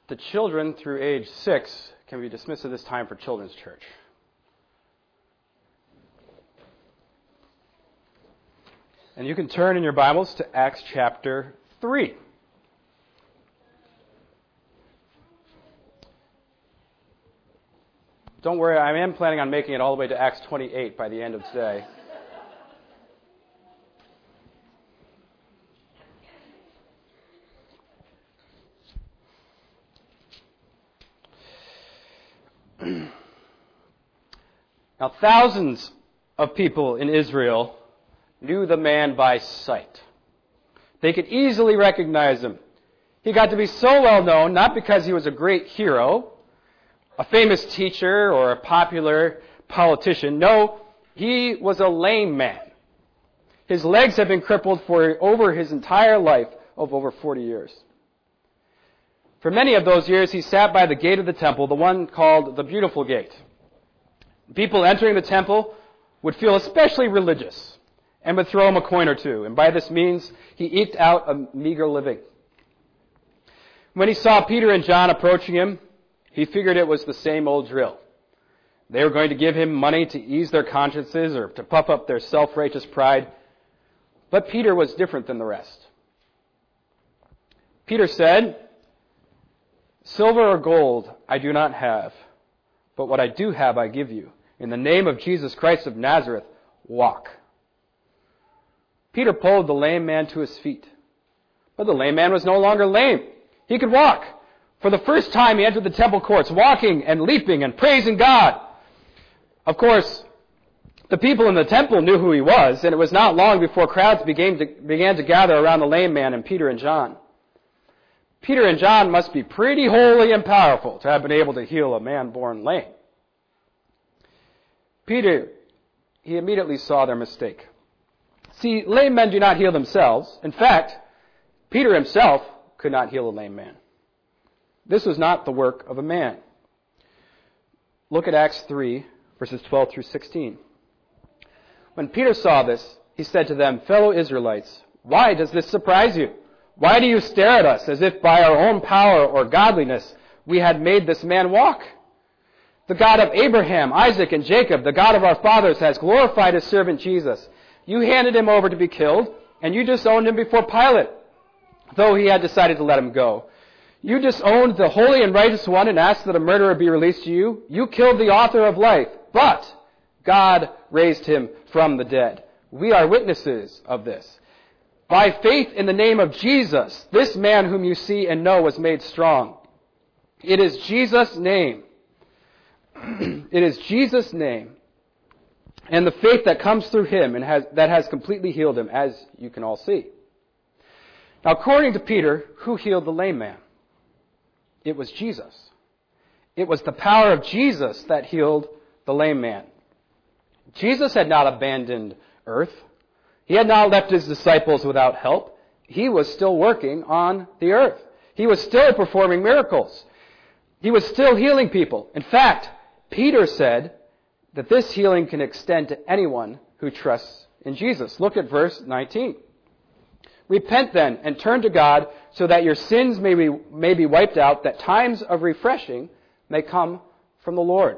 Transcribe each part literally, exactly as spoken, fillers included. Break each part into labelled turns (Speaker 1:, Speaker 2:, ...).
Speaker 1: The children through age six can be dismissed at this time for children's church. And you can turn in your Bibles to Acts chapter three. Don't worry, I am planning on making it all the way to Acts twenty-eight by the end of today. Now, thousands of people in Israel knew the man by sight. They could easily recognize him. He got to be so well known, not because he was a great hero, a famous teacher, or a popular politician. No, he was a lame man. His legs had been crippled for over his entire life of over forty years. For many of those years, he sat by the gate of the temple, the one called the Beautiful Gate. People entering the temple would feel especially religious and would throw him a coin or two, and by this means, he eked out a meager living. When he saw Peter and John approaching him, he figured it was the same old drill. They were going to give him money to ease their consciences or to puff up their self-righteous pride. But Peter was different than the rest. Peter said, "Silver or gold I do not have, but what I do have I give you. In the name of Jesus Christ of Nazareth, walk." Peter pulled the lame man to his feet. But the lame man was no longer lame. He could walk. For the first time, he entered the temple courts, walking and leaping and praising God. Of course, the people in the temple knew who he was, and it was not long before crowds began to, began to gather around the lame man and Peter and John. Peter and John must be pretty holy and powerful to have been able to heal a man born lame. Peter, he immediately saw their mistake. See, lame men do not heal themselves. In fact, Peter himself could not heal a lame man. This was not the work of a man. Look at Acts three, verses twelve through sixteen. When Peter saw this, he said to them, "Fellow Israelites, why does this surprise you? Why do you stare at us as if by our own power or godliness we had made this man walk? The God of Abraham, Isaac, and Jacob, the God of our fathers, has glorified his servant Jesus. You handed him over to be killed, and you disowned him before Pilate, though he had decided to let him go. You disowned the holy and righteous one and asked that a murderer be released to you. You killed the author of life, but God raised him from the dead. We are witnesses of this. By faith in the name of Jesus, this man whom you see and know was made strong. It is Jesus' name. It is Jesus' name and the faith that comes through him and has, that has completely healed him, as you can all see." Now, according to Peter, who healed the lame man? It was Jesus. It was the power of Jesus that healed the lame man. Jesus had not abandoned earth. He had not left his disciples without help. He was still working on the earth. He was still performing miracles. He was still healing people. In fact, Peter said that this healing can extend to anyone who trusts in Jesus. Look at verse nineteen. "Repent then and turn to God so that your sins may be, may be wiped out, that times of refreshing may come from the Lord."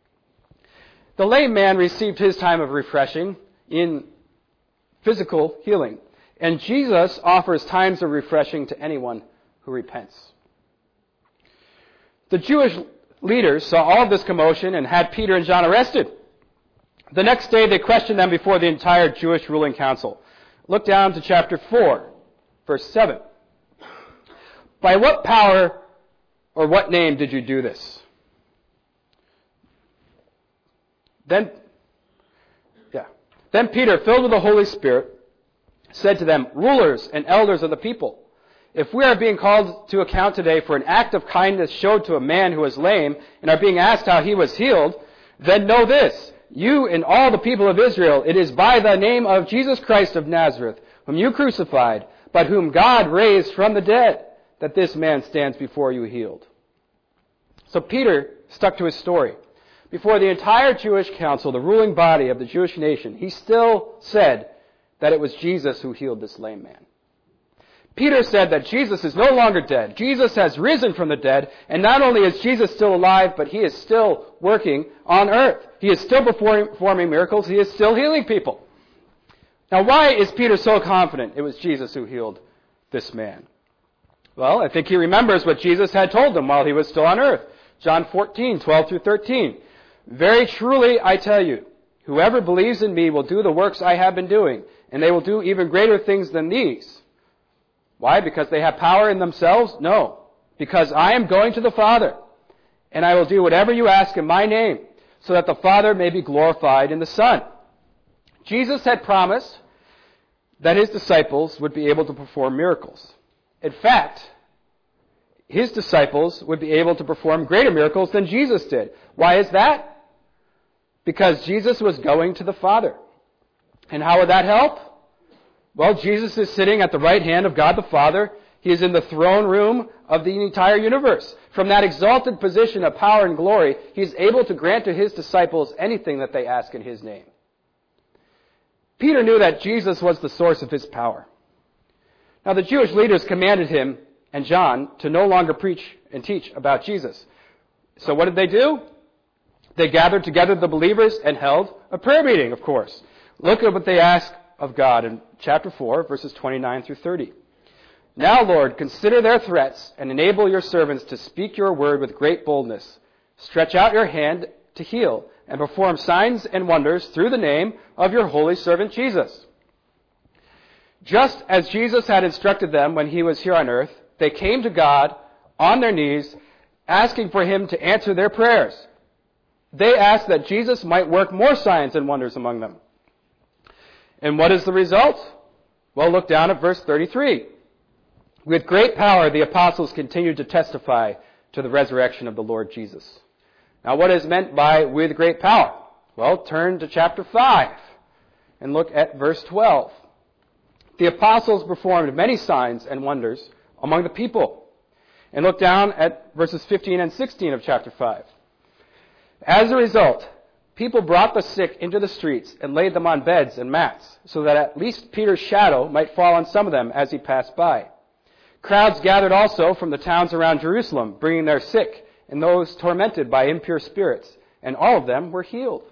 Speaker 1: The lame man received his time of refreshing in physical healing, and Jesus offers times of refreshing to anyone who repents. The Jewish leaders saw all of this commotion and had Peter and John arrested. The next day they questioned them before the entire Jewish ruling council. Look down to chapter four, verse seven. "By what power or what name did you do this?" Then, yeah. Then Peter, filled with the Holy Spirit, said to them, "Rulers and elders of the people, if we are being called to account today for an act of kindness showed to a man who was lame and are being asked how he was healed, then know this, you and all the people of Israel, it is by the name of Jesus Christ of Nazareth, whom you crucified, but whom God raised from the dead, that this man stands before you healed." So Peter stuck to his story. Before the entire Jewish council, the ruling body of the Jewish nation, he still said that it was Jesus who healed this lame man. Peter said that Jesus is no longer dead. Jesus has risen from the dead, and not only is Jesus still alive, but he is still working on earth. He is still performing miracles. He is still healing people. Now, why is Peter so confident it was Jesus who healed this man? Well, I think he remembers what Jesus had told him while he was still on earth. John fourteen, twelve through thirteen. Very truly, I tell you, whoever believes in me will do the works I have been doing, and they will do even greater things than these. Why? Because they have power in themselves? No. Because I am going to the Father, and I will do whatever you ask in my name, so that the Father may be glorified in the Son. Jesus had promised that his disciples would be able to perform miracles. In fact, his disciples would be able to perform greater miracles than Jesus did. Why is that? Because Jesus was going to the Father. And how would that help? Well, Jesus is sitting at the right hand of God the Father. He is in the throne room of the entire universe. From that exalted position of power and glory, he is able to grant to his disciples anything that they ask in his name. Peter knew that Jesus was the source of his power. Now, the Jewish leaders commanded him and John to no longer preach and teach about Jesus. So what did they do? They gathered together the believers and held a prayer meeting, of course. Look at what they asked of God in chapter four, verses twenty-nine through thirty. Now, Lord, consider their threats and enable your servants to speak your word with great boldness. Stretch out your hand to heal and perform signs and wonders through the name of your holy servant Jesus. Just as Jesus had instructed them when he was here on earth, they came to God on their knees, asking for him to answer their prayers. They asked that Jesus might work more signs and wonders among them. And what is the result? Well, look down at verse thirty-three. With great power, the apostles continued to testify to the resurrection of the Lord Jesus. Now, what is meant by with great power? Well, turn to chapter five and look at verse twelve. The apostles performed many signs and wonders among the people. And look down at verses fifteen and sixteen of chapter five. As a result, people brought the sick into the streets and laid them on beds and mats, so that at least Peter's shadow might fall on some of them as he passed by. Crowds gathered also from the towns around Jerusalem, bringing their sick and those tormented by impure spirits, and all of them were healed.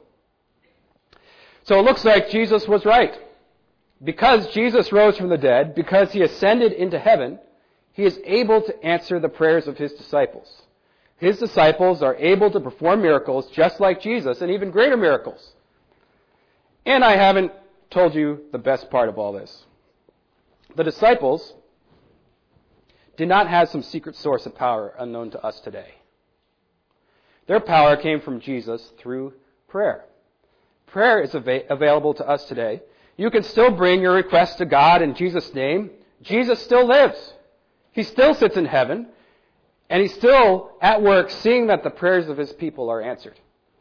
Speaker 1: So it looks like Jesus was right. Because Jesus rose from the dead, because he ascended into heaven, he is able to answer the prayers of his disciples. His disciples are able to perform miracles just like Jesus, and even greater miracles. And I haven't told you the best part of all this. The disciples did not have some secret source of power unknown to us today. Their power came from Jesus through prayer. Prayer is av- available to us today. You can still bring your request to God in Jesus' name. Jesus still lives. He still sits in heaven. And he's still at work seeing that the prayers of his people are answered.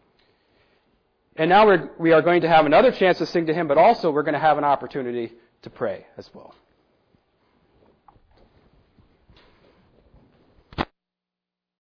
Speaker 1: And now we're, we are going to have another chance to sing to him, but also we're going to have an opportunity to pray as well.